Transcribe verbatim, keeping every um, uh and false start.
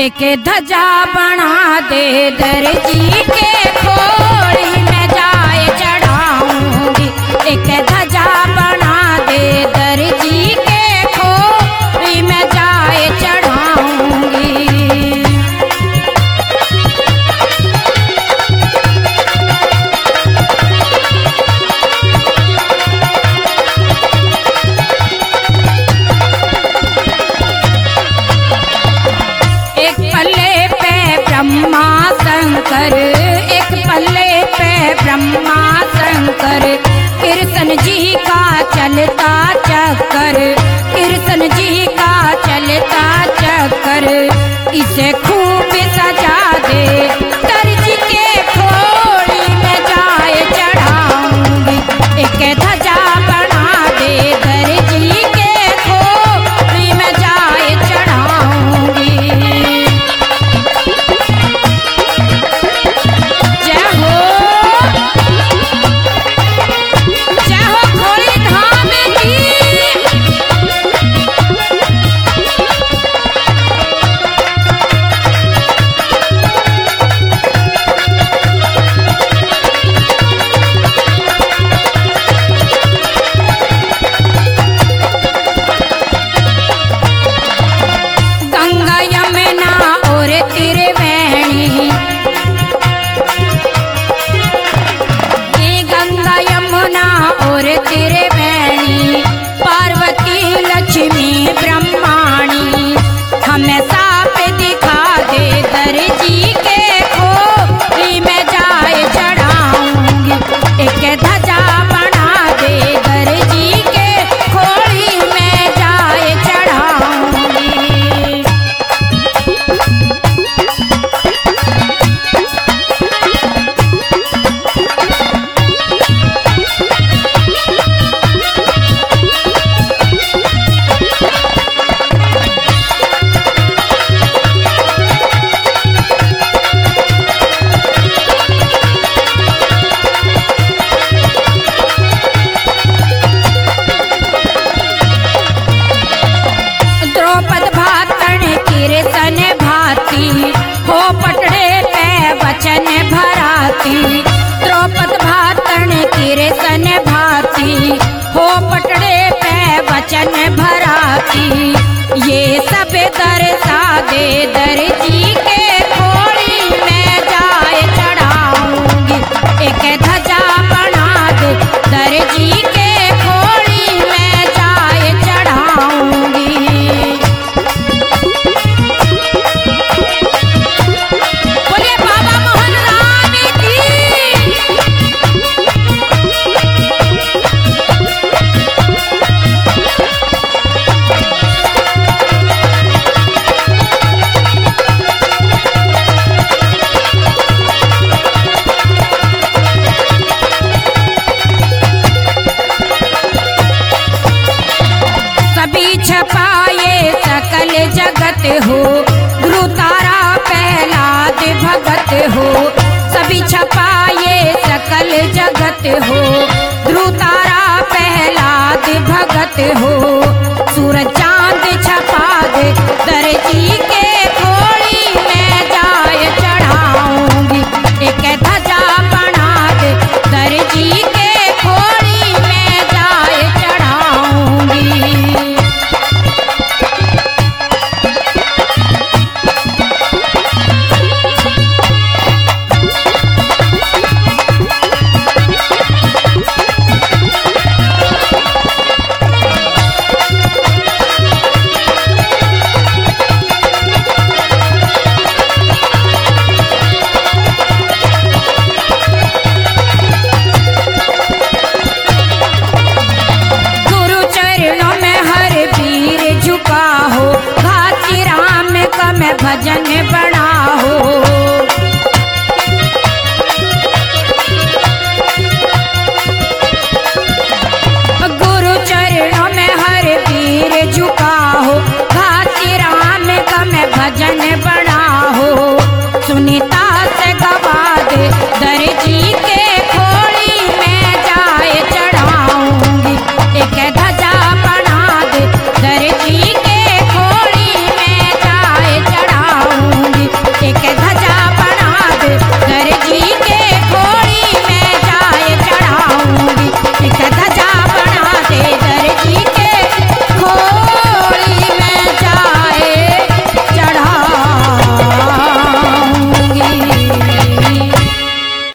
एक ध्वजा बना दे दर्जी के खोड़ी में जाए चढ़ाऊंगी। एक ध्वजा बना दे दर्जी के खोड़ी में जाए चढ़ाऊंगी। एक पल्ले पे ब्रह्मा शंकर, एक पल्ले पे ब्रह्मा शंकर, कृष्ण जी का चलता चक्कर, कृष्ण जी का चलता चक्कर, इसे खूब सजा दे दर्जी के खोड़ी में जाए चढ़ाऊंगी। एक ध्वजा बना दे दर्जी के खोड़ी में जाए चढ़ाऊंगी। जय हो जय हो खोड़ी धाम की। गंगा यमुना और त्रिवेणी, ये गंगा यमुना और त्रिवेणी, पार्वती लक्ष्मी ब्रह्माणी, हमें साफ दिखा दे दर्जी के खोड़ी में जाए चढ़ाऊंगी। एक ध्वजा बना दे दर्जी के खोड़ी में जाए चढ़ाऊंगी। द्रौपद भातन कृष्ण भाती, हो पटड़े पे वचन भराती। द्रौपद भातन कृष्ण भाती, हो पटड़े पे वचन भराती, ये सब दर्शा दे दर्जी के खोड़ी में जाए चढ़ाऊंगी। एक ध्वजा बना दे दर्जी के खोड़ी में जाए चढ़ाऊंगी। बोलिए बाबा मोहन राम की। सभी छपाए सकल जगत हो, गुरु तारा प्रहलाद भगत हो। सभी छपाए सकल जगत हो, गुरु तारा प्रहलाद भगत हो,